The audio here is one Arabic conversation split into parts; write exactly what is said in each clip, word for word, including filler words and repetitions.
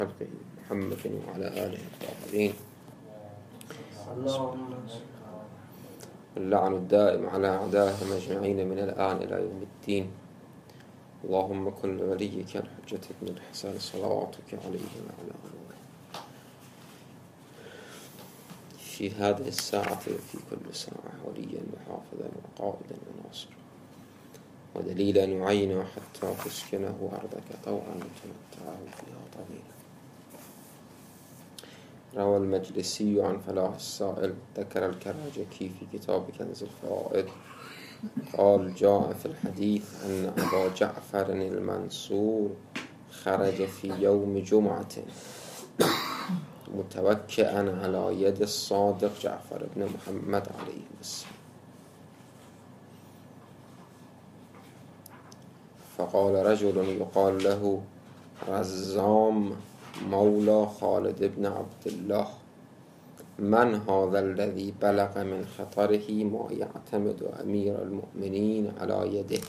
خلقه محمد وعلى آله الطاهرين. اللعن الدائم على أعدائهم أجمعين من الآن إلى يوم الدين. اللهم كن لوليك الحجة بن الحسن صلواتك عليه وعلى آله في هذه الساعة وفي كل ساعة وليا وحافظا وقائدا وناصرا ودليلا وعينا حتى تسكنه أرضك طوعا وتمتعه فيها طويلا. روى المجلسي عن فلاح السائل ذكر الكراجكي في كتاب كنز الفوائد قال جاء في الحديث أن أبا جعفر المنصور خرج في يوم جمعة متوكئا على يد الصادق جعفر بن محمد عليه السلام، فقال رجل يقال له رزام مولى خالد بن عبد الله: من هذا الذي بلغ من خطره ما يعتمد أمير المؤمنين على يده؟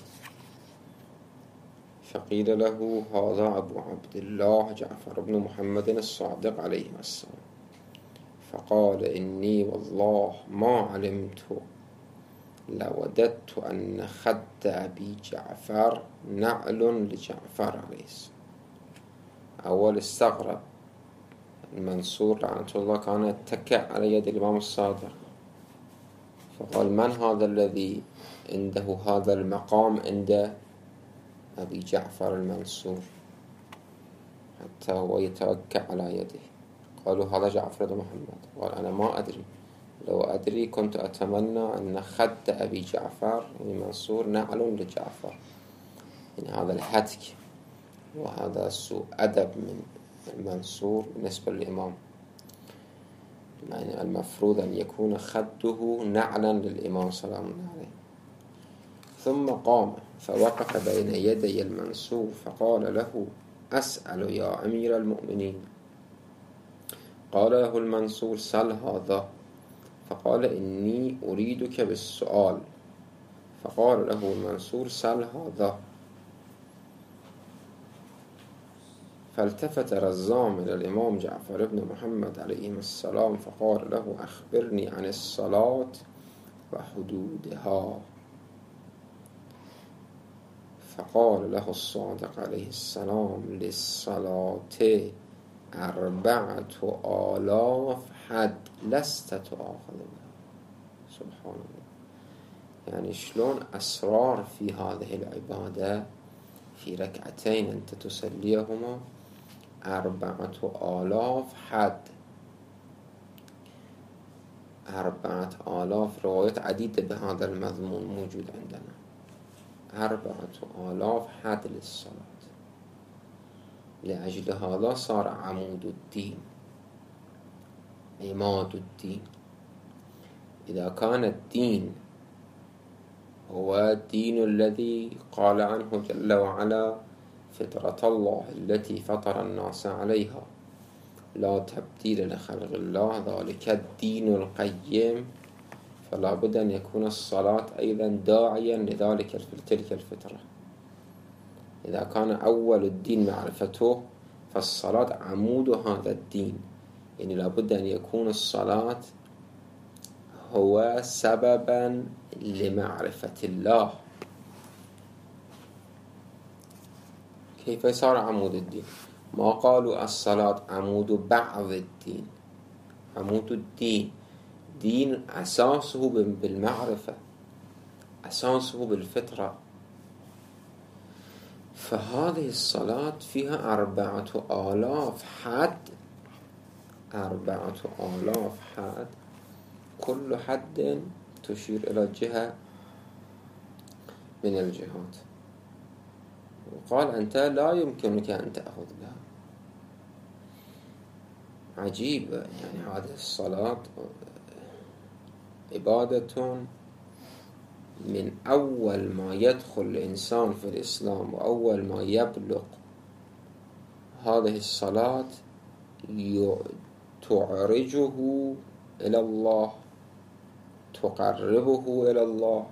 فقيل له هذا أبو عبد الله جعفر بن محمد الصادق عليه السلام. فقال إني والله ما علمت لوددت أن خد أبي جعفر نعل لجعفر عليه السلام. أول استغرب المنصور لعنة الله كان يتكئ على يد الإمام الصادق، فقال من هذا الذي عنده هذا المقام عند أبي جعفر المنصور حتى هو يتوكأ على يده؟ قالوا هذا جعفر بن محمد. قال أنا ما أدري، لو أدري كنت أتمنى أن خد أبي جعفر المنصور نعل لجعفر. يعني هذا الهتك وهذا سوء أدب من المنصور بالنسبة للإمام، يعني المفروض أن يكون خده نعلا للإمام صلى الله عليه وسلم. ثم قام فوقف بين يدي المنصور فقال له أسأل يا أمير المؤمنين. قال له المنصور سل هذا. فقال إني أريدك بالسؤال. فقال له المنصور سل هذا. فالتفت رزام إلى الإمام جعفر بن محمد عليه السلام فقال له أخبرني عن الصلاة وحدودها. فقال له الصادق عليه السلام للصلاة أربعة آلاف حد لست تؤاخذ بها. سبحان الله. يعني شلون أسرار في هذه العبادة في ركعتين أنت تسليهما أربعة آلاف حد. أربعة آلاف روايات عديدة بهذا المضمون موجود عندنا. أربعة آلاف حد للصلاة. لأجل هذا صار عمود الدين، عماد الدين. إذا كان الدين هو الدين الذي قال عنه جل وعلا فطرة الله التي فطر الناس عليها لا تبديل لخلق الله ذلك الدين القيم، فلا بد أن يكون الصلاة أيضا داعيا لذلك تلك الفطرة. إذا كان أول الدين معرفته فالصلاة عمود هذا الدين، يعني لا بد أن يكون الصلاة هو سببا لمعرفة الله. كيف صار عمود الدين؟ ما قالوا الصلاة عمود بعض الدين. عمود الدين دين أساسه بالمعرفة، أساسه بالفطرة. فهذه الصلاة فيها أربعة آلاف حد. أربعة آلاف حد، كل حد تشير إلى جهة من الجهات. وقال أنت لا يمكنك أن تأخذ بها. عجيب. يعني هذه الصلاة عبادة من أول ما يدخل الإنسان في الإسلام وأول ما يبلغ هذه الصلاة تعرجه إلى الله، تقربه إلى الله.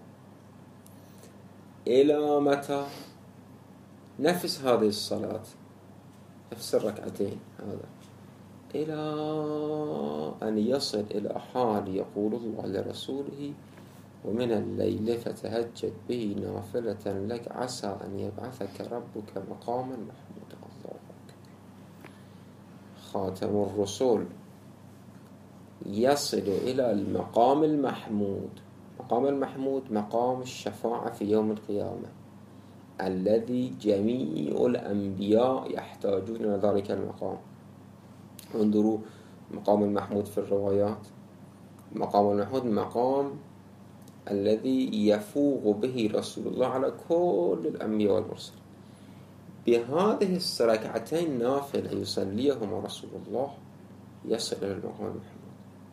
إلى متى؟ نفس هذه الصلاة نفس الركعتين هذا، إلى أن يصل إلى حال يقول الله لرسوله: ومن الليل فتهجد به نافلة لك عسى أن يبعثك ربك مقاما محمودا. الله أكبر. خاتم الرسل يصل إلى المقام المحمود. مقام المحمود مقام الشفاعة في يوم القيامة، الذي جميع الأنبياء يحتاجون إلى ذلك المقام. انظروا مقام المحمود في الروايات، مقام المحمود مقام الذي يفوق به رسول الله على كل الأنبياء والمرسلين. بهذه الركعتين نافلة يصليهما رسول الله يصل إلى المقام المحمود.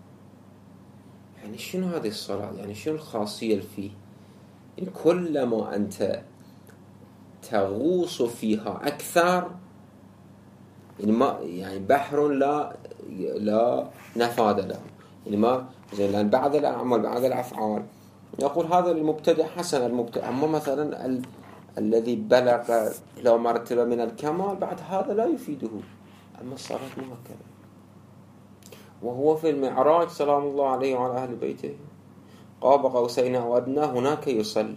يعني شنو هذه الصلاة؟ يعني شنو الخاصية اللي فيه؟ يعني كلما أنت تغوص فيها أكثر، يعني ما يعني بحر لا لا نفاد له. يعني ما زين، لأن بعض الأعمال بعض الأفعال يقول هذا المبتدئ حسن المبتدئ، أما مثلا ال... الذي بلغ لو مرتبة من الكمال بعد هذا لا يفيده. أما الصلاة ما هكذا. وهو في المعراج سلام الله عليه وعلى أهل بيته قاب قوسين أو أدنى هناك يصلي.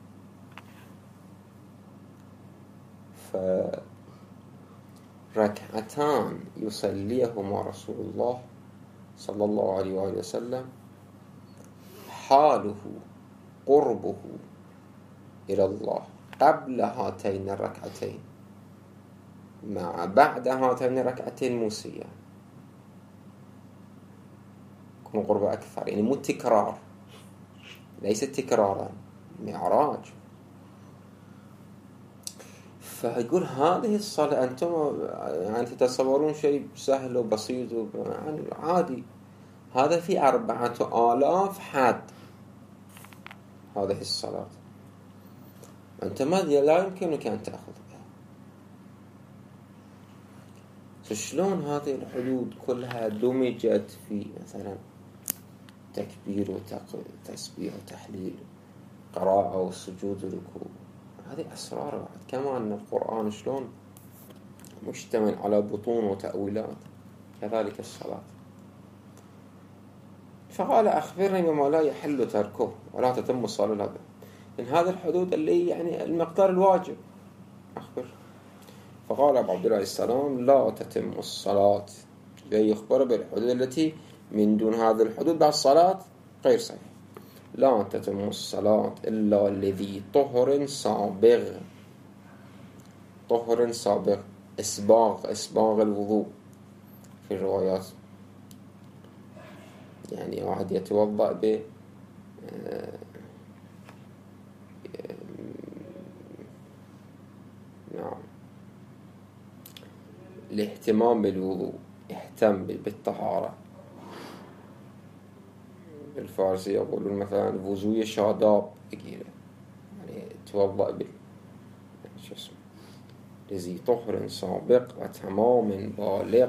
فركعتان يصليهما رسول الله صلى الله عليه وآله وسلم حاله قربه إلى الله قبل هاتين الركعتين مع بعد هاتين الركعتين موسيا، يكون قرب أكثر، يعني مو تكرار، ليس تكرارا، معراج. فيقول هذه الصلاة أنتم يعني تتصورون شيء سهل وبسيط يعني عادي، هذا في أربعة آلاف حد هذه الصلاة، أنت ما لا يمكنك أن تأخذ بها. فشلون هذه الحدود كلها دمجت في مثلا تكبير وتسبيح وتحليل قراءة وسجود وركوع؟ هذه أسرار بعد. كما أن القرآن شلون مشتمل على بطون وتأويلات، كذلك الصلاة. فقال أخبرني بما لا يحل تركه ولا تتم الصلاة به، إن هذه الحدود اللي يعني المقدار الواجب أخبر. فقال أبو عبد الله السلام: لا تتم الصلاة، جاي يخبر بالحدود التي من دون هذه الحدود بعد الصلاة غير صحيح. لا تتم الصلاة إلا الذي طهر سابغ. طهر سابغ، إسباغ، إسباغ الوضوء في الروايات، يعني واحد يتوضأ ب نعم الاهتمام بالوضوء، يهتم بالطهارة. بالفارسي يقولون مثلا الوضوء شاداب بقيله، يعني توضأ بال شو اسمه لذي طهر سابق وتمام بالغ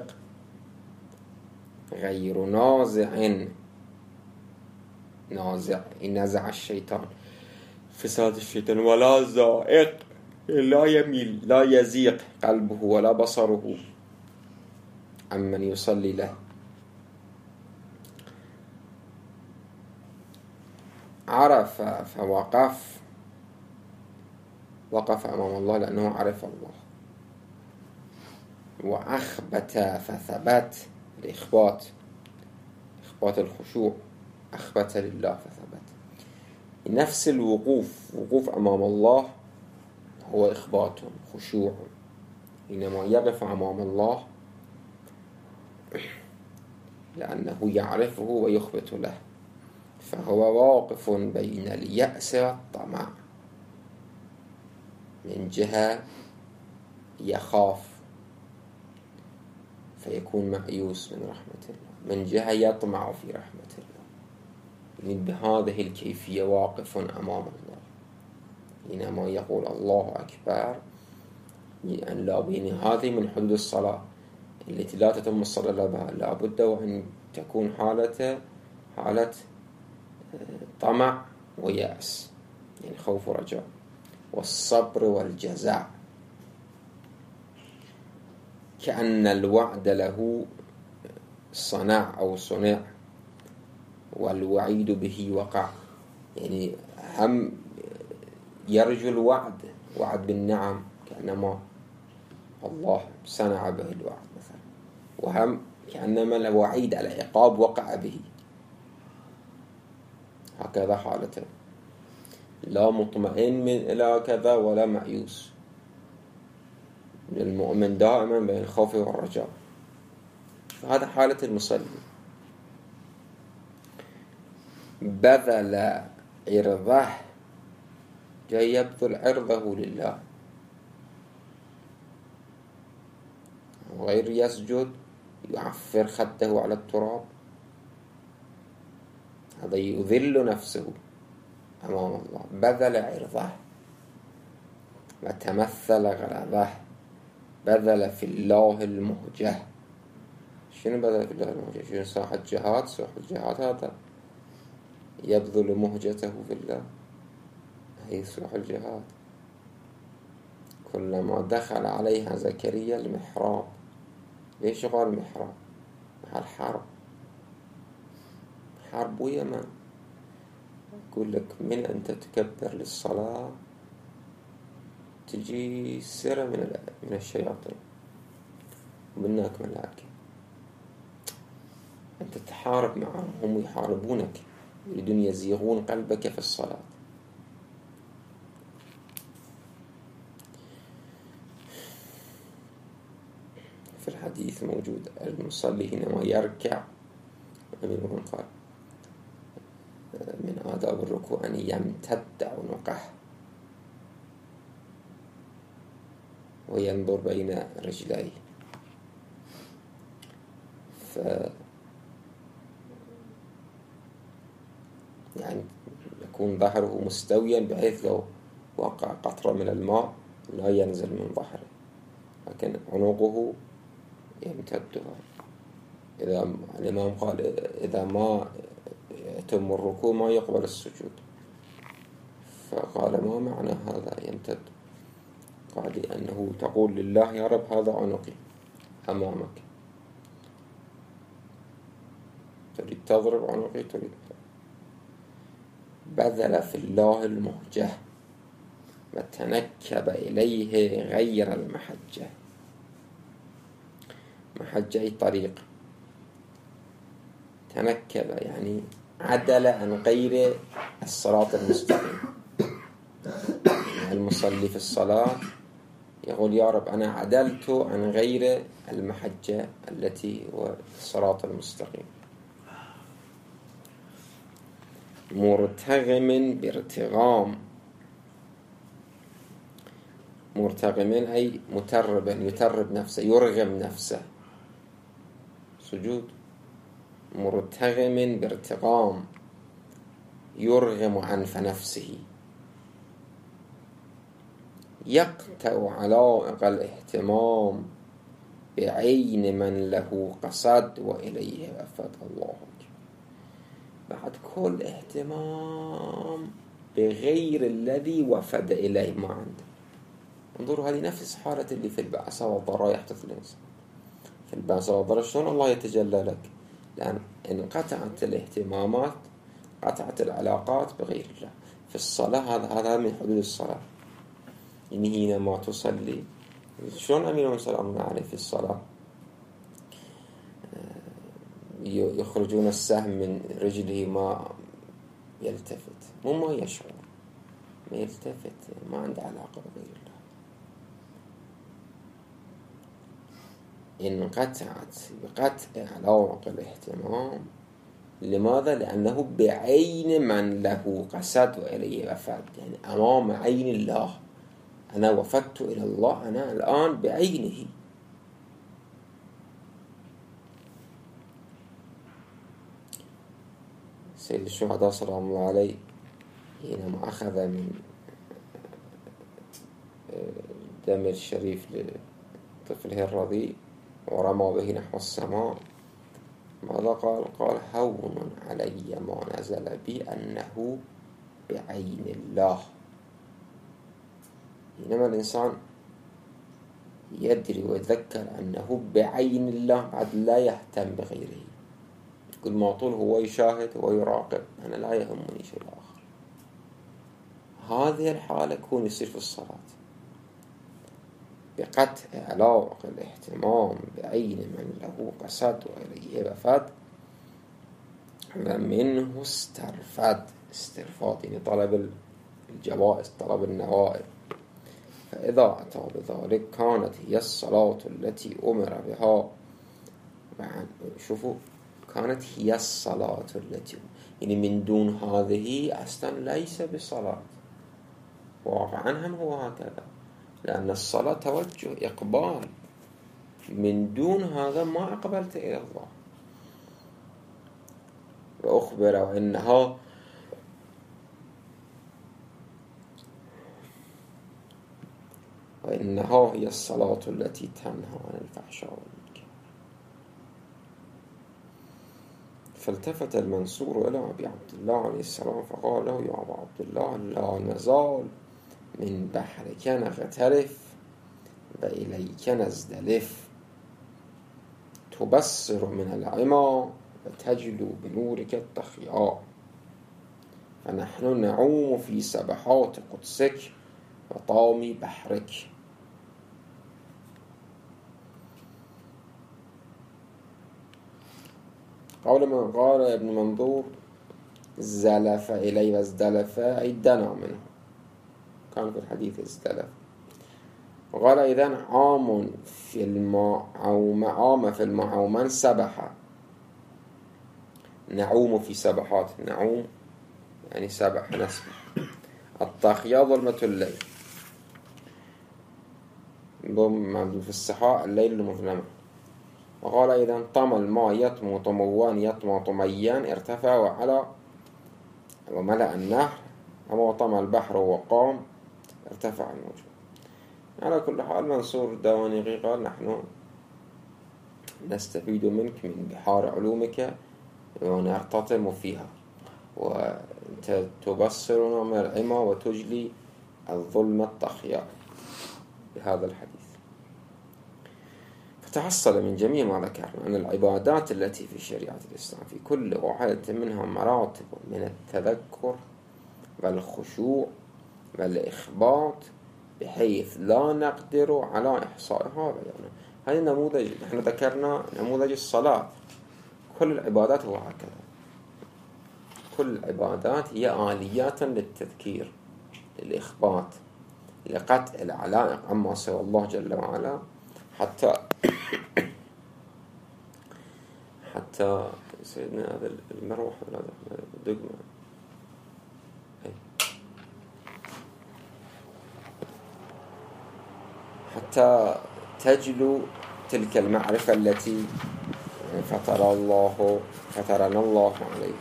غير نازع. نازع نزع الشيطان، فساد الشيطان، ولا زائق، لا يميل لا يزيق قلبه ولا بصره عمن يصلي له. عرف فوقف، وقف أمام الله لأنه عرف الله. وأخبت فثبت، الإخبات إخبات الخشوع، أخبت لله فثبت. نفس الوقوف، وقوف أمام الله هو إخبات خشوع، حينما يقف أمام الله لأنه يعرفه ويخبت له، فهو واقف بين اليأس والطمع. من جهة يخاف فيكون مأيوس من رحمة الله، من جهة يطمع في رحمة الله. يعني بهذه الكيفية واقف أمام الله. حينما يقول الله أكبر، يعني لا يعني هذه من حدود الصلاة التي لا تتم الصلاة إلا بها. لا بد وأن تكون حالة حالة طمع ويأس، يعني خوف ورجاء، والصبر والجزاء. كأن الوعد له صنع أو صنع والوعيد به وقع. يعني هم يرجو الوعد، وعد بالنعم، كأنما الله صنع به الوعد مثلا، وهم كأنما الوعيد على عقاب وقع به. هكذا حالته، لا مطمئن من إلى كذا ولا مأيوس. المؤمن دائما بين الخوف والرجاء. فهذا حالة المصلي. بذل عرضه، جاي يبذل عرضه لله، غير يسجد يعفر خده على التراب. هذا يذل نفسه أمام الله. بذل عرضه وتمثل غرضه، بذل في الله المهجة. شنو بذل في الله المهجة؟ شنو ساحة جهاد؟ ساحة الجهاد هذا يبذل مهجته في الله، هي ساحة الجهاد. كلما دخل عليها زكريا المحراب. ليش قال المحراب؟ محل حرب، حرب ويا من؟ أقول لك من أنت تكبر للصلاة تجي سرة من من الشياطين ومنك ملائكة. أنت تحارب معهم، هم يحاربونك، يريدون يزيغون قلبك في الصلاة. في الحديث موجود المصلي حينما يركع، النبي قال من آداب الركوع أن يمتد عنقه وينظر بين رجليه، ف يعني يكون ظهره مستويا بحيث لو وقع قطرة من الماء لا ينزل من ظهره، لكن عنقه يمتدها. إذا الإمام قال إذا ما يتم الركوع ما يقبل السجود، فقال ما معنى هذا يمتد؟ قال لأنه تقول لله يا رب هذا عنقي أمامك، تريد تضرب عنقي، تريد. بذل في الله المهجة وتنكب إليه غير المحجة. محجة أي طريق، تنكب يعني عدل عن غير الصراط المستقيم. المصلي في الصلاة يقول يا رب أنا عدلت عن غير المحجة التي هو الصراط المستقيم. مرتغم بارتغام، مرتغم أي متربا، يترب نفسه، يرغم نفسه، سجود. مرتغم بارتغام، يرغم عنف نفسه. يقطع علائق الاهتمام بعين من له قصد وإليه وفد. الله بعد كل اهتمام بغير الذي وفد إليه ما عنده. انظروا هذه نفس حالة اللي في البأس والضراء يحدث الإنسان. في البأس والضراء شلون الله يتجلى لك؟ لأن انقطعت الاهتمامات، قطعت العلاقات بغير الله. في الصلاة هذا هذا من حدود الصلاة. يعني حينما تصلي شلون أمير المؤمنين صلى الله عليه وسلم عليه في الصلاة يخرجون السهم من رجله ما يلتفت، مو ما يشعر، ما يلتفت، ما عنده علاقة بغير الله. انقطعت بقطع علاقة الاهتمام. لماذا؟ لأنه بعين من له قصد وإليه وفد، يعني أمام عين الله. أنا وفدت إلى الله، أنا الآن بعينه. سيد الشهداء صلى الله عليه حينما أخذ من دم الشريف لطفله الرضيع ورمى به نحو السماء، ماذا قال؟ قال هون علي ما نزل بي أنه بعين الله. حينما الإنسان يدري ويتذكر أنه بعين الله بعد لا يهتم بغيره. كل ما طول هو يشاهد ويراقب، أنا لا يهمني شيء آخر. هذه الحالة يكون يصير في الصلاة بقطع علاق الاهتمام بعين من له قصد وإليه بفد، ومنه استرفد، استرفاد يعني طلب الجوائز، طلب النوائب. فإذا أتى بذلك كانت هي الصلاة التي أمر بها. شوفوا، كانت هي الصلاة التي، يعني من دون هذه أصلا ليس بصلاة. واقعا هم هو هكذا، لأن الصلاة توجه إقبال، من دون هذا ما أقبلت إلى الله. وأخبر أنها وإنها هي الصلاة التي تنهى عن الفحشاء والمنكر. فالتفت المنصور إلى أبي عبد الله عليه السلام فقال له: يا أبا عبد الله، لا نزال من بحرك نغترف وإليك نزدلف، تبصر من العمى وتجلو بنورك الضخياء، فنحن نعوم في سبحات قدسك وطام بحرك. قول من قال ابن منظور: زلف إلي وازدلف أي دنا منه، كان في الحديث ازدلف. وقال إذن عام في الماء أو عام في الماء أو من سبح، نعوم في سبحات، نعوم يعني سبح نسبح. الطاخية ظلمة الليل، في السحاء الليل المظلمة. وقال إذن طم الماء يطمو طموان يطمى طميان، ارتفع وعلى وملأ النهر. أما طم البحر وقام، ارتفع الموج. على كل حال منصور الدوانيقي قال: نحن نستفيد منك من بحار علومك ونرتطم فيها، وتبصرنا من العمى وتجلي الظلمة الطخياء بهذا الحديث. فتحصل من جميع ما ذكرنا أن العبادات التي في شريعة الإسلام في كل واحدة منها مراتب من التذكر والخشوع والإخبات بحيث لا نقدر على إحصائها وبيانها. هذا النموذج، نحن ذكرنا نموذج الصلاة، كل العبادات هو هكذا. كل العبادات هي آليات للتذكير، للإخبات، لقطع العلائق عما سوى الله جل وعلا، حتى حتى سيدنا هذا المروح ولا الدقمة حتى تجلو تلك المعرفة التي فطر الله فطرنا الله عليه.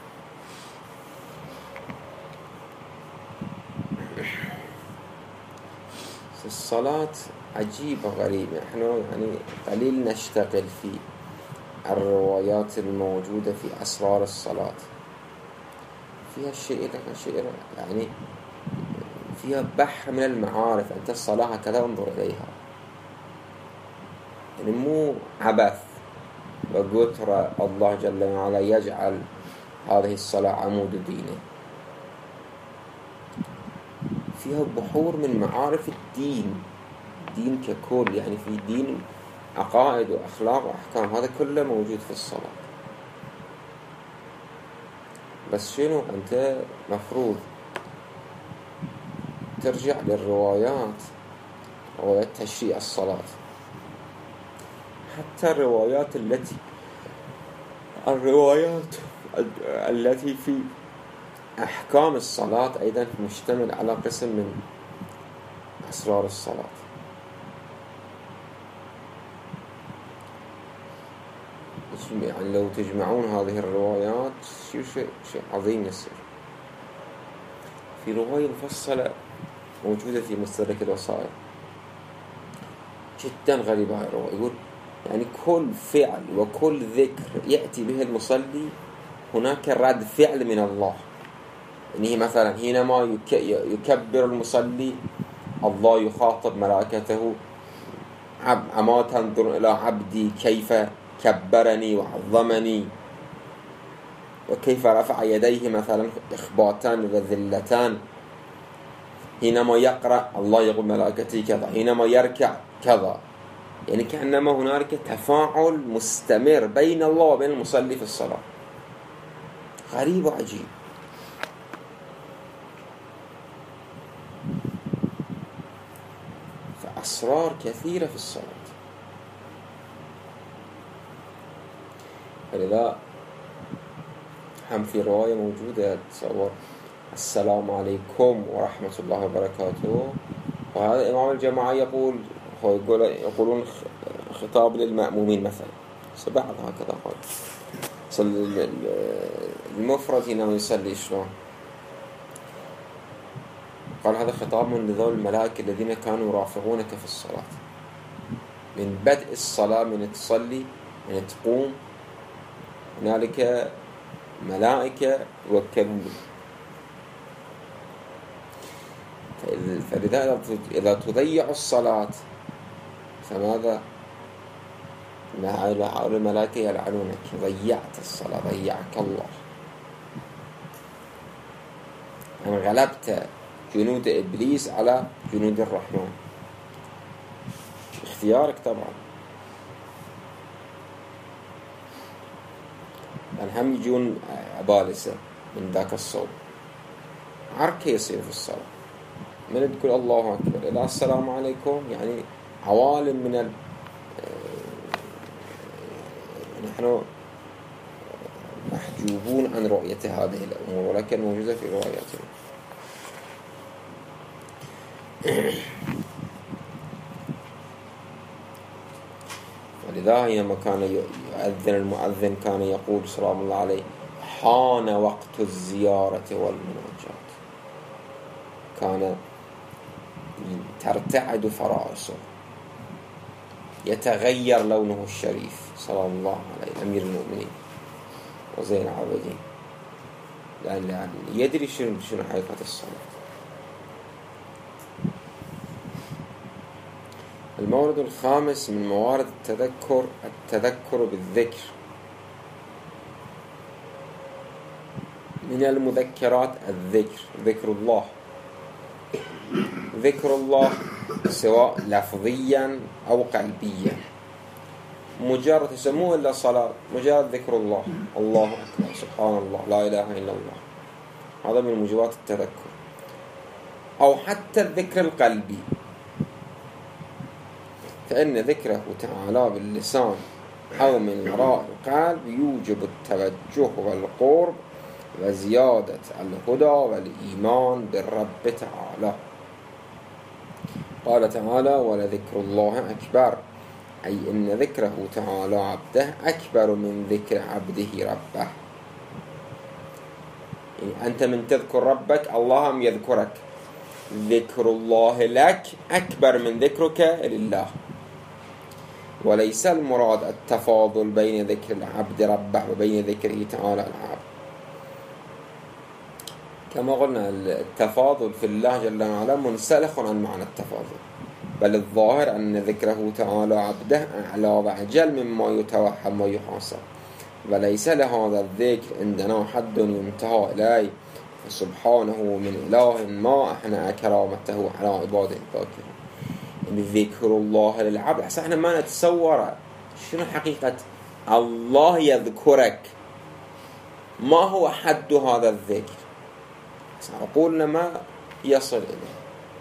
الصلاة عجيبة غريبة. نحن يعني قليل نشتغل في الروايات الموجودة في أسرار الصلاة، فيها شيء شيء يعني فيها بحر من المعارف. أنت الصلاة هكذا انظر إليها، يعني مو عبث وقتر الله جل وعلا يجعل هذه الصلاة عمود دينه. فيها بحور من معارف الدين، دين ككل، يعني في دين عقائد وأخلاق وأحكام، هذا كله موجود في الصلاة. بس شنو أنت مفروض ترجع للروايات، روايات تشريع الصلاة، حتى الروايات التي الروايات التي في أحكام الصلاة أيضا مشتمل على قسم من أسرار الصلاة. يعني لو تجمعون هذه الروايات شيء شيء شيء عظيم يصير. في رواية مفصلة موجودة في مستدرك الوصايا جدا غريبة هاي الرواية، يقول يعني كل فعل وكل ذكر يأتي به المصلي هناك رد فعل من الله. يعني مثلا حينما يكبر المصلي الله يخاطب ملائكته أما تنظر إلى عبدي كيف كبرني وعظمني وكيف رفع يديه مثلا إخباتان وذلتان، حينما يقرأ الله يقول ملائكتي كذا، حينما يركع كذا. يعني كأنما هناك تفاعل مستمر بين الله وبين المصلي في الصلاة، غريب وعجيب. فأسرار كثيرة في الصلاة. فلذا هم في رواية موجودة تصور السلام عليكم ورحمة الله وبركاته، وهذا إمام الجماعة يقول هو يقول يقولون خطاب للمأمومين مثلا، سبعة هكذا قال صل المفرد هنا يصلي شلون، قال هذا خطاب من ذول الملائكة الذين كانوا يرافقونك في الصلاة من بدء الصلاة، من تصلي من تقوم هنالك ملائكة يوكلون به. فلذا إذا تضيع الصلاة فماذا؟ هؤلاء الملائكة يلعنونك، ضيعت الصلاة، ضيعك الله، أن غلبت جنود إبليس على جنود الرحمن، اختيارك طبعا. لأن هم يجون عبالسة من ذاك الصوب، عركة يصير في الصلاة، من تقول الله أكبر إلى السلام عليكم، يعني عوالم من ال... نحن محجوبون عن رؤية هذه الأمور، ولكن موجودة في رواياتنا. ولذا حينما كان يؤذن المؤذن كان يقول سلام الله عليه حان وقت الزيارة والمناجاة، كان ترتعد فرائصه، يتغير لونه الشريف سلام الله عليه أمير المؤمنين وزين العابدين، لأن يدري شنو شنو حقيقة الصلاة. المورد الخامس من موارد التذكر التذكر بالذكر. من المذكرات الذكر، ذكر الله، ذكر الله سواء لفظيا أو قلبيا، مجرد يسموه إلا صلاة، مجرد ذكر الله، الله أكبر سبحان الله لا إله إلا الله، هذا من موجبات التذكر. أو حتى الذكر القلبي، فإن ذكره تعالى باللسان أو من وراء القلب يوجب التوجه والقرب وزيادة الهدى والإيمان بالرب تعالى. قال تعالى ولذكر الله أكبر، أي إن ذكره تعالى عبده أكبر من ذكر عبده ربه. يعني أنت من تذكر ربك الله هم يذكرك، ذكر الله لك أكبر من ذكرك لله. وليس المراد التفاضل بين ذكر العبد ربه وبين ذكره تعالى العبد، كما قلنا التفاضل في الله جل وعلا منسلخ عن معنى التفاضل، بل الظاهر أن ذكره تعالى عبده أعلى وأجل مما يتوهم ويحاسب، وليس لهذا الذكر عندنا حد ينتهى إليه، سبحانه من إله ما أحنى كرامته على عباده الذاكرين. يعني ذكر الله للعبد، أحسن احنا ما نتصور شنو حقيقة الله يذكرك، ما هو حد هذا الذكر، عقولنا ما يصل إليه.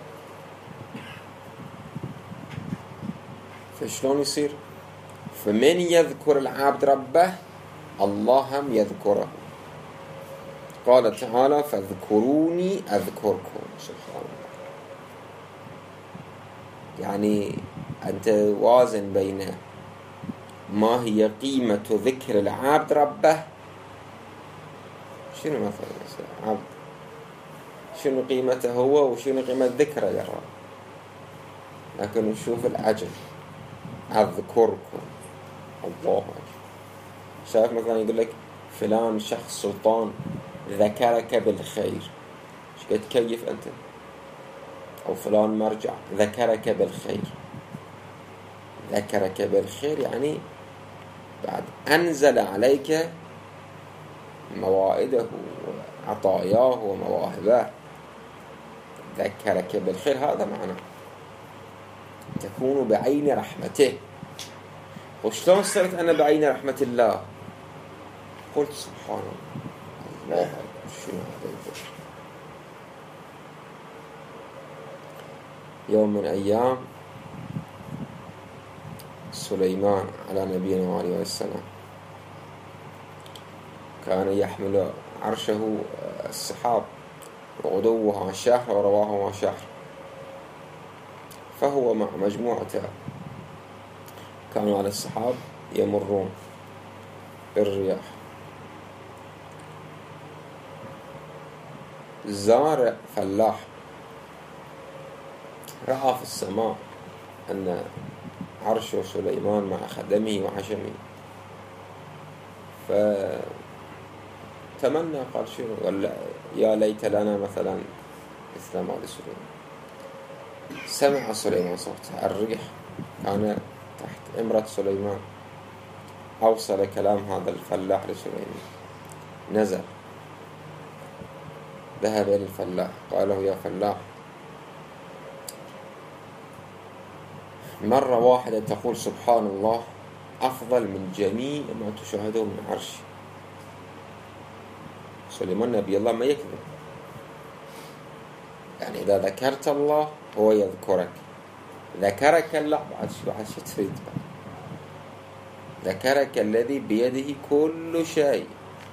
فشلون يصير؟ فمن يذكر العبد ربه الله هم يذكره. قال تعالى فاذكروني أذكركم، سبحان الله. يعني أنت وازن بين ما هي قيمة ذكر العبد ربه، شنو مثلا عبد، شنو قيمته هو وشنو قيمة ذكره للرب، لكن نشوف العجب أذكركم الله أكبر. شايف مثلا يقول لك فلان شخص سلطان ذكرك بالخير، ايش قد تكيف أنت؟ أو فلان مرجع ذكرك بالخير، ذكرك بالخير يعني بعد أنزل عليك موائده وعطاياه ومواهبه، ذكرك بالخير، هذا معنى تكون بعين رحمته. وشلون صرت أنا بعين رحمة الله؟ قلت سبحان الله، شنو هذا الذكر؟ يوم من أيام سليمان على نبينا وعليه السلام كان يحمل عرشه السحاب، وغدوها شهر ورواهها شهر، فهو مع مجموعته كانوا على السحاب يمرون بالرياح. زارع فلاح رأى في السماء أن عرش سليمان مع خدمه وحشمه، فتمنى، قال شنو؟ قال يا ليت لنا مثلا مثل ما لسليمان. سمع سليمان صوته، الريح كان تحت إمرة سليمان، أوصل كلام هذا الفلاح لسليمان، نزل ذهب إلى الفلاح قال له يا فلاح، مرة واحدة تقول سبحان الله أفضل من جميع ما تشاهده من عرش. سليمان نبي الله ما يكذب، يعني إذا ذكرت الله هو يذكرك، ذكرك الله بعد شو بعد شو تريد؟ ذكرك الذي بيده كل شيء،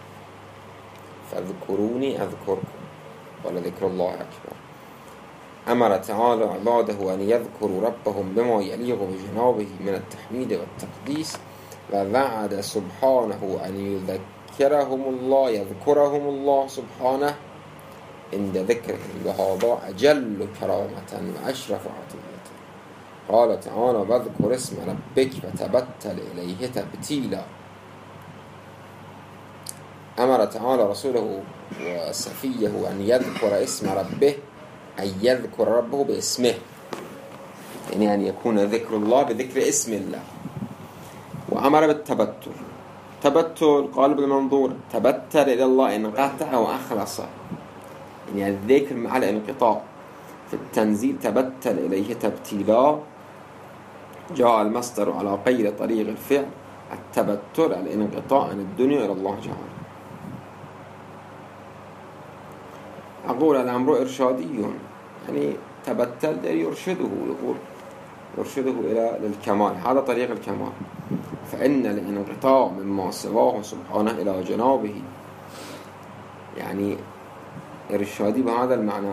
فاذكروني أذكركم ولذكر الله أكبر. أمر تعالى عباده أن يذكروا ربهم بما يليق بجنابه من التحميد والتقديس، ووعد سبحانه أن يذكرهم الله يذكرهم الله سبحانه عند ذكرهم، وهذا أجل كرامة وأشرف عطية. قال تعالى واذكر اسم ربك فتبتل إليه تبتيلا. أمر تعالى رسوله وصفيه أن يذكر اسم ربه، أن يذكر ربه باسمه، يعني أن يكون ذكر الله بذكر اسم الله. وأمر بالتبتل، تبتل قال بالمنظور تبتل إلى الله انقطع وأخلص، يعني الذكر مع الانقطاع. في التنزيل تبتل إليه تبتيلا، جاء المصدر على غير طريق الفعل، التبتل الانقطاع عن الدنيا إلى الله جل. أقول الأمر إرشادي، يعني تبتل يرشده، يقول يرشده إلى للكمال، هذا طريق الكمال. فإن الانقطاع مما سواه سبحانه إلى جنابه، يعني إرشادي بهذا المعنى،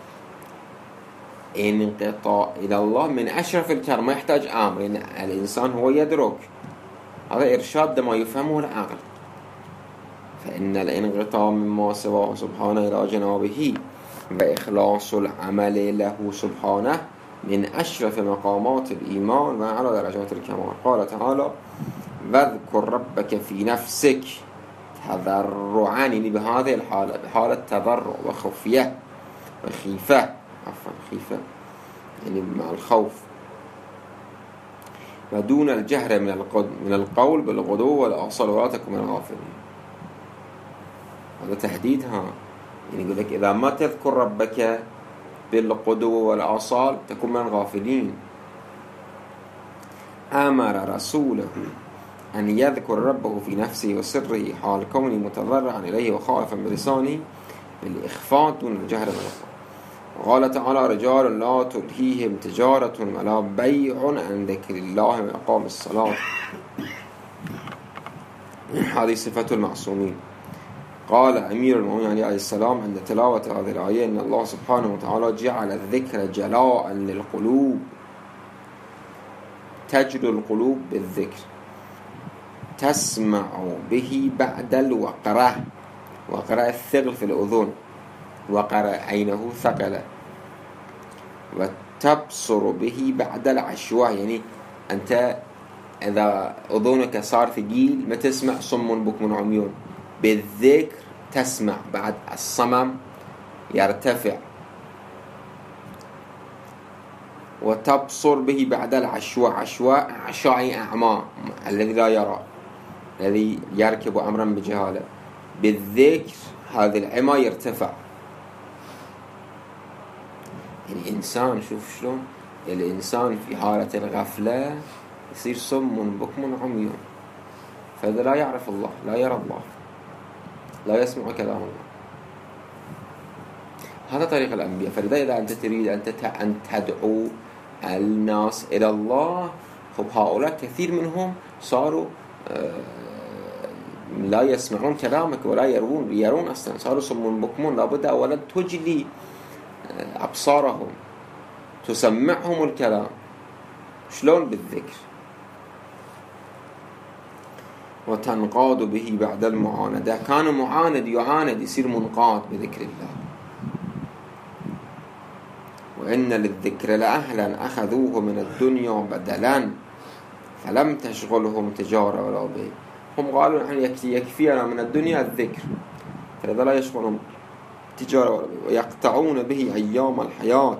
انقطاع إلى الله من أشرف الكرم، ما يحتاج أمر، يعني الإنسان هو يدرك، هذا إرشاد ما يفهمه العقل. فإن الانقطاع مما سواه سبحانه إلى جنابه وإخلاص العمل له سبحانه من أشرف مقامات الإيمان وأعلى درجات الكمال. قال تعالى واذكر ربك في نفسك تضرعا، يعني بهذه الحالة، بحالة تضرع وخفية وخيفة، عفوا خيفة يعني مع الخوف، ودون الجهر من القول بالغدو والآصال ولا تكن من الغافلين. هذا تهديدها، يعني يقول لك إذا ما تذكر ربك بالغدو والآصال تكون من الغافلين. أمر رسوله أن يذكر ربه في نفسه وسره حال كونه متضرعا إليه وخائفا بلسانه بالإخفاء دون الجهر بالقول. وقال تعالى رجال لا تلهيهم تجارة ولا بيع عن ذكر الله وإقام الصلاة، هذه صفة المعصومين. قال أمير المؤمنين عليه السلام عند تلاوة هذه الآية إن الله سبحانه وتعالى جعل الذكر جلاء للقلوب، تجلو القلوب بالذكر، تسمع به بعد الوقرة، وقرأ الثقل في الأذن، وقرأ عينه ثقلة، وتبصر به بعد العشوة، يعني أنت إذا أذنك صار ثقيل ما تسمع، صم بكم عميون، بالذكر تسمع بعد الصمم يرتفع. وتبصر به بعد العشواء. عشواء عشاء أعمى، الذي لا يرى، الذي يركب أمرا بجهالة. بالذكر هذا العمى يرتفع. الإنسان شوف شلون الإنسان في حالة الغفلة يصير صم بكم عمي، فهذا لا يعرف الله، لا يرى الله، لا يسمع كلام الله. هذا طريق الأنبياء. فلذا إذا أنت تريد أن تدعو الناس إلى الله، خب هؤلاء كثير منهم صاروا لا يسمعون كلامك ولا يرون يرون أصلا، صاروا صم بكم. لابد أولا تجلي أبصارهم، تسمعهم الكلام. شلون؟ بالذكر. وتنقاد به بعد المعاندة. كان معاند يعاند يصير منقاد بذكر الله. وإن للذكر لأهلا أخذوه من الدنيا بدلا فلم تشغلهم تجارة ولا بيع. هم قالوا نحن يكفي يكفينا من الدنيا الذكر، فلذا لا يشغلهم تجارة ولا بيع. ويقطعون به أيام الحياة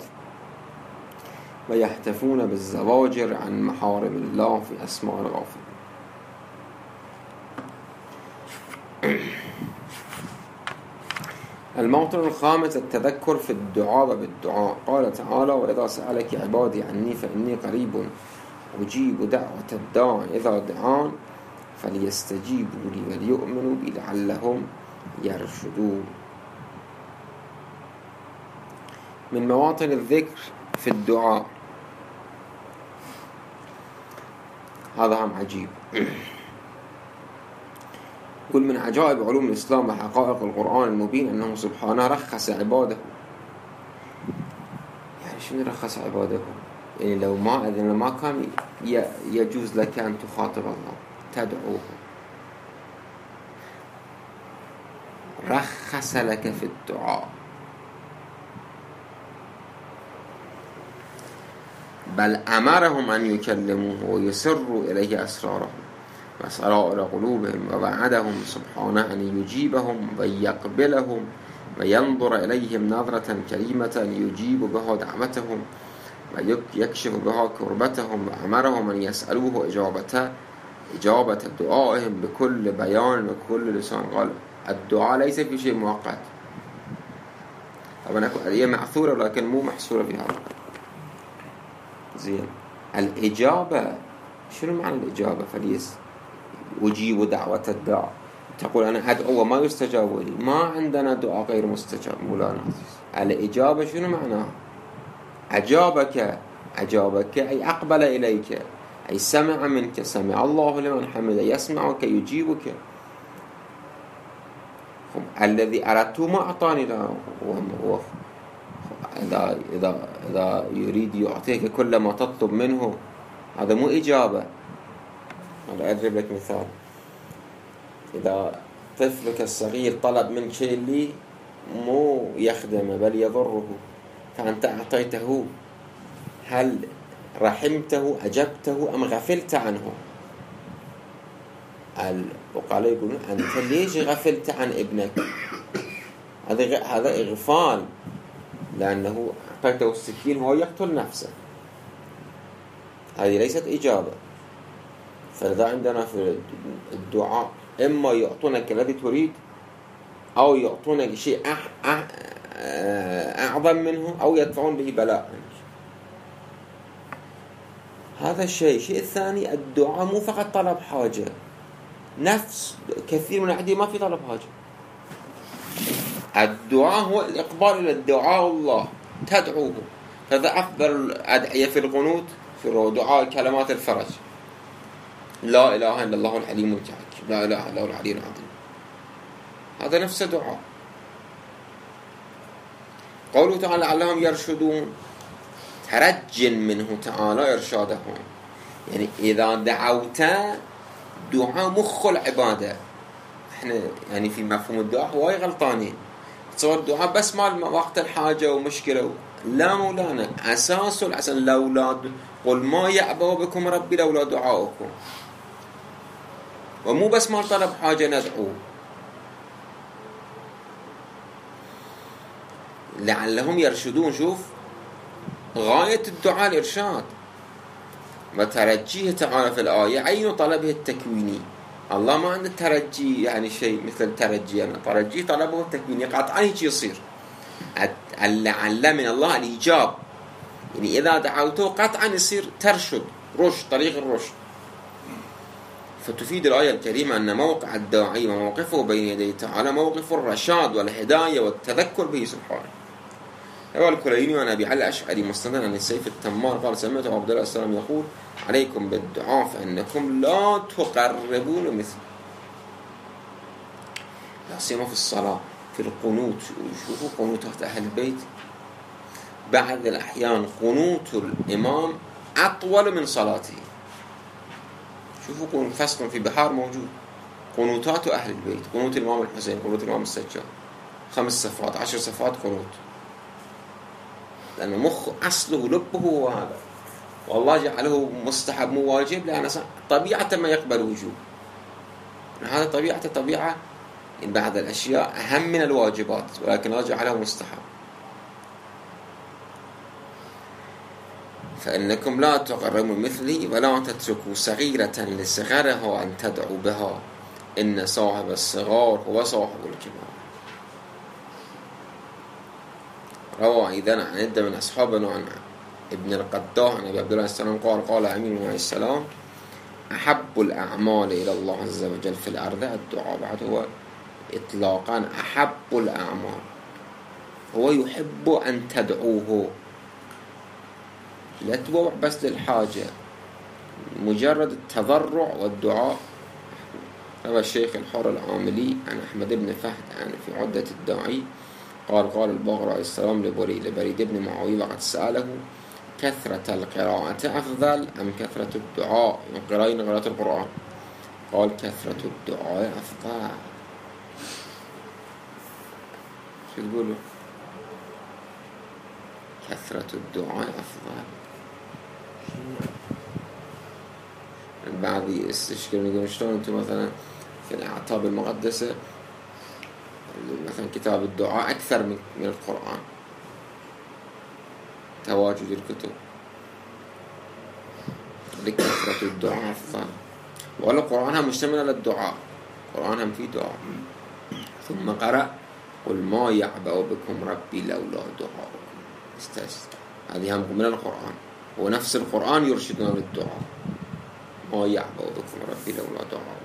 ويحتفون بالزواجر عن محارم الله في أسماء الغافل. الموطن الخامس التذكر في الدعاء بالدعاء. قال تعالى: وإذا سألك عبادي عني فإني قريب أجيب دعوة الداع إذا دعان فليستجيبوا لي وليؤمنوا بي لعلهم يرشدون. من مواطن الذكر في الدعاء. هذا هم عجيب. كل من عجائب علوم الإسلام وحقائق القرآن المبين أنه سبحانه رخص عباده. يعني شنو رخص عباده؟ يعني لو ما أذن ما كان يجوز لك أن تخاطب الله تدعوه. رخص لك في الدعاء، بل أمرهم أن يكلموه ويسروا إليه أسرارهم وسرائر قلوبهم، ووعدهم سبحانه أن يجيبهم ويقبلهم وينظر إليهم نظرة كريمة يجيب بها دعوتهم ويكشف بها كربتهم. وأمرهم أن يسألوه إجابة إجابة دعائهم بكل بيان وكل لسان. قال الدعاء ليس في شيء مؤقت، طبعا هي معثورة لكن مو محصورة في هذا. زين، الإجابة شنو معنى الإجابة؟ فليس أجيب دعوة الداع، تقول أنا أدعو وما يستجاب لي، ما عندنا دعاء غير مستجاب مولانا. الإجابة شنو معناها؟ أجابك، أجابك أي أقبل إليك، أي سمع منك، سمع الله لمن حمده، يسمعك يجيبك. الذي أردته ما أعطاني له. إذا, إذا, إذا يريد يعطيك كل ما تطلب منه هذا مو إجابة. أنا أضرب لك مثال. إذا طفلك الصغير طلب منك شيء اللي مو يخدمه بل يضره، فأنت أعطيته، هل رحمته أجبته أم غفلت عنه؟ الفقهاء يقولون أنت ليش غفلت عن ابنك؟ هذا هذا إغفال، لأنه أعطيته السكين وهو يقتل نفسه. هذه ليست إجابة. فلذا عندنا في الدعاء إما يعطونك الذي تريد أو يعطونك شيء أح أح أعظم منه أو يدفعون به بلاء منك. هذا الشيء. الشيء الثاني الدعاء مو فقط طلب حاجة. نفس كثير من عندي ما في طلب حاجة. الدعاء هو الإقبال إلى الدعاء الله، تدعوه. هذا أفضل الأدعية في القنوت في دعاء كلمات الفرج. لا إله إلا الله الحليم الحكيم، لا إله إلا الله العلي العظيم. هذا نفس دعاء. قوله تعالى لعلهم يرشدون، ترج منه تعالى إرشادهم. يعني إذا دعوت دعاء مخ العبادة. احنا يعني في مفهوم الدعاء هواي غلطانين. تصور الدعاء بس مال وقت الحاجة ومشكلة. لا مولانا، أساس الأساس لولا قل ما يعبأ بكم ربي لولا دعاؤكم. ومو بس مال طلب حاجة ندعو. لعلهم يرشدون. شوف غاية الدعاء الإرشاد، وترجيه تعالى في الآية عين طلبه التكويني. الله ما عنده ترجي يعني شيء مثل الترجي، يعني ترجي طلبه التكويني قطعا هيك يصير. لعل من الله الإجاب، يعني إذا دعوته قطعا يصير ترشد، رشد، طريق الرشد. فتفيد الآية الكريمة أن موقع الداعي وموقفه بين يدي تعالى موقف الرشاد والهداية والتذكر به سبحانه. روى الكليني عن أبي علي الأشعري مستندا عن السيف التمار قال سمعت عبد الله السلام يقول عليكم بالدعاء فإنكم لا تقربون مثل. لا سيما في الصلاة، في القنوت. شوفوا قنوتات أهل البيت، بعض الأحيان قنوت الإمام أطول من صلاته. شوفوا فصل في بحار موجود قنوتات أهل البيت، قنوت الإمام الحسين، قنوت الإمام السجاد، خمس صفات، عشر صفات قنوت، لأن مخ أصله لبه هو هذا، والله جعله مستحب مو واجب، لأن طبيعة ما يقبل وجوب. هذا طبيعة طبيعة إن بعض الأشياء أهم من الواجبات، ولكن الله جعله مستحب. فإنكم لا تقربوا مثلي ولا تتركوا صغيرة لصغرها وأن تدعوا بها، إن صاحب الصغار هو صاحب الكبار. روى أيضا عن عدة من أصحابنا عن ابن القداح عن أبي عبد الله السلام قال قال أمين عليه السلام أحب الأعمال إلى الله عز وجل في الأرض الدعاء. بعد هو إطلاقا أحب الأعمال، هو يحب أن تدعوه، لا تدعو بس للحاجة، مجرد التضرع والدعاء. روى الشيخ الحر العاملي عن أحمد بن فهد عن في عدة الداعي قال قال الباقر عليه السلام لبريد بن معاوية وقد سأله كثرة القراءة أفضل أم كثرة الدعاء؟ قراءة قراءة القرآن. قال كثرة الدعاء أفضل. شو تقولوا؟ كثرة الدعاء أفضل. البعض يستشكلون يقولون شلون أنتم مثلا في الأعتاب المقدسة مثلا كتاب الدعاء أكثر من من القرآن، تواجد الكتب لكثرة الدعاء أفضل. ولا قرآنها مشتمل على الدعاء، قرآنها فيه دعاء. ثم قرأ قل ما يعبأ بكم ربي لولا دعاءكم استثنى. هذه هم من القرآن، ونفس القرآن يرشدنا للدعاء. ما يعبأ بكم ربي لولا دعاءكم.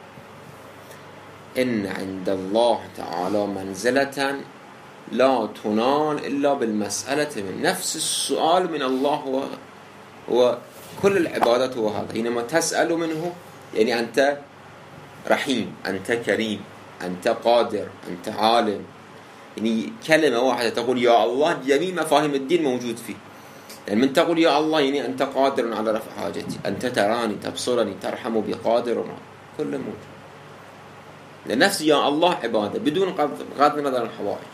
إن عند الله تعالى منزلة لا تنال إلا بالمسألة من نفس السؤال من الله. هو, هو كل العبادات هو هذا، حينما تسأل منه يعني أنت رحيم، أنت كريم، أنت قادر، أنت عالم. يعني كلمة واحدة تقول يا الله جميع مفاهيم الدين موجود فيه. يعني من تقول يا الله يعني أنت قادر على رفع حاجتي، أنت تراني، تبصرني، ترحم بقادر، كله موجود. لنفس يا الله عبادة بدون غض النظر عن الحوائج.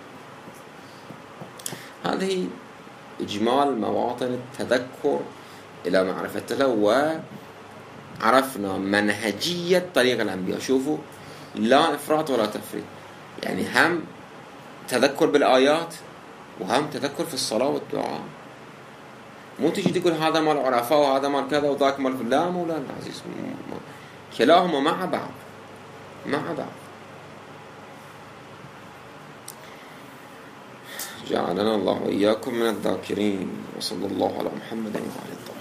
هذه إجمال مواطن التذكر إلى معرفة الله، وعرفنا منهجية طريق الأنبياء. شوفوا لا إفراط ولا تفريط، يعني هم تذكر بالآيات وهم تذكر في الصلاة والدعاء. مو تجي تقول هذا مال عرفاء وهذا مال كذا وذاك مال، لا مولانا العزيز، كلاهما مع بعض مع بعض. جعلنا الله وإياكم من الذاكرين، وصلى الله على محمد وعلى آله.